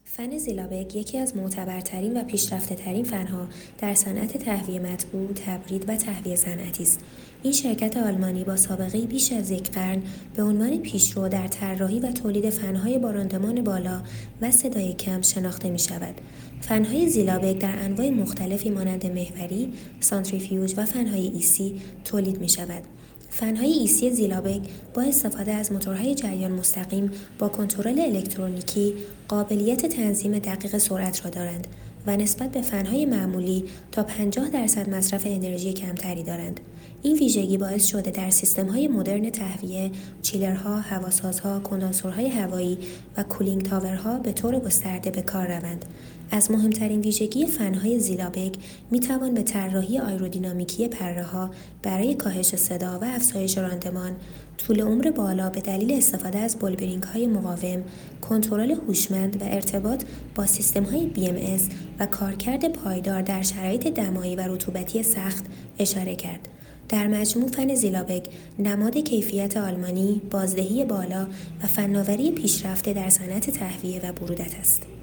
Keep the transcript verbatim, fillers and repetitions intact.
فن زیلابک یکی از معتبرترین و پیشرفته‌ترین فن‌ها در صنعت تهویه مطبوع، تبرید و تهویه صنعتی است. این شرکت آلمانی با سابقه‌ای بیش از یک قرن به عنوان پیشرو در طراحی و تولید فن‌های با راندمان بالا و صدای کم شناخته می‌شود. فن‌های زیلابک در انواع مختلفی مانند محوری، سانتریفیوژ و فن‌های ایسی تولید می‌شود. فن‌های ایسی زیلابک با استفاده از موتورهای جریان مستقیم با کنترل الکترونیکی قابلیت تنظیم دقیق سرعت را دارند و نسبت به فن‌های معمولی تا پنجاه درصد مصرف انرژی کمتری دارند. این ویژگی باعث شده در سیستم‌های مدرن تهویه، چیلرها، هواسازها، کندانسورهای هوایی و کولینگ تاورها به طور گسترده به کار روند. از مهمترین ویژگی فن‌های زیلابک می‌توان به طراحی آیرودینامیکی پره‌ها برای کاهش صدا و افزایش راندمان، طول عمر بالا به دلیل استفاده از بال بیرینگ‌های مقاوم، کنترل هوشمند و ارتباط با سیستم‌های بی ام اس و کارکرد پایدار در شرایط دمایی و رطوبتی سخت اشاره کرد. در مجموع فن زیلابک نماد کیفیت آلمانی، بازدهی بالا و فناوری پیشرفته در صنعت تهویه و برودت است.